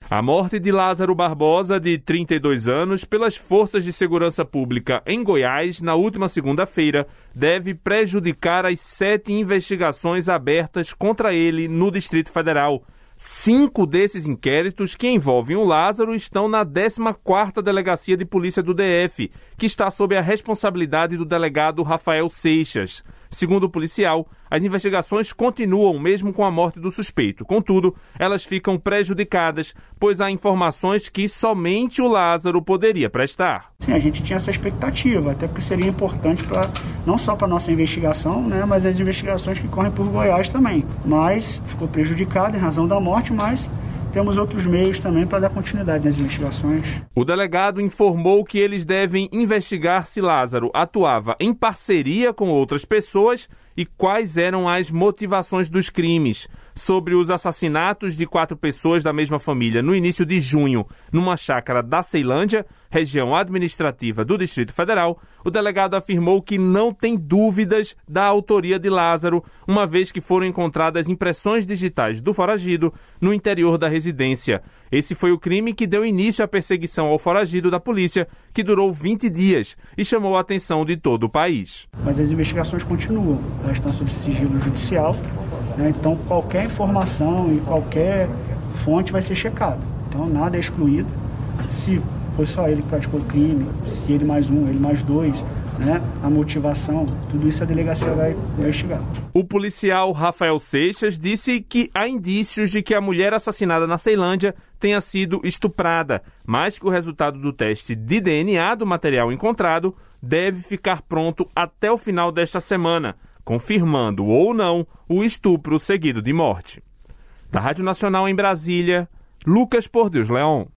A morte de Lázaro Barbosa, de 32 anos, pelas forças de segurança pública em Goiás, na última segunda-feira, deve prejudicar as 7 investigações abertas contra ele no Distrito Federal. 5 desses inquéritos que envolvem o Lázaro estão na 14ª Delegacia de Polícia do DF, que está sob a responsabilidade do delegado Rafael Seixas. Segundo o policial, as investigações continuam mesmo com a morte do suspeito. Contudo, elas ficam prejudicadas, pois há informações que somente o Lázaro poderia prestar. Sim, a gente tinha essa expectativa, até porque seria importante não só para a nossa investigação, mas as investigações que correm por Goiás também. Mas ficou prejudicado em razão da morte, mas temos outros meios também para dar continuidade nas investigações. O delegado informou que eles devem investigar se Lázaro atuava em parceria com outras pessoas e quais eram as motivações dos crimes. Sobre os assassinatos de 4 pessoas da mesma família no início de junho, numa chácara da Ceilândia, região administrativa do Distrito Federal, o delegado afirmou que não tem dúvidas da autoria de Lázaro, uma vez que foram encontradas impressões digitais do foragido no interior da residência. Esse foi o crime que deu início à perseguição ao foragido da polícia, que durou 20 dias e chamou a atenção de todo o país. Mas as investigações continuam, elas estão sob sigilo judicial, então qualquer informação e qualquer fonte vai ser checada. Então nada é excluído. Se foi só ele que praticou o crime, se ele mais um, ele mais 2, a motivação, tudo isso a delegacia vai investigar. O policial Rafael Seixas disse que há indícios de que a mulher assassinada na Ceilândia tenha sido estuprada, mas que o resultado do teste de DNA do material encontrado deve ficar pronto até o final desta semana, confirmando ou não o estupro seguido de morte. Da Rádio Nacional em Brasília, Lucas Por Deus Leão.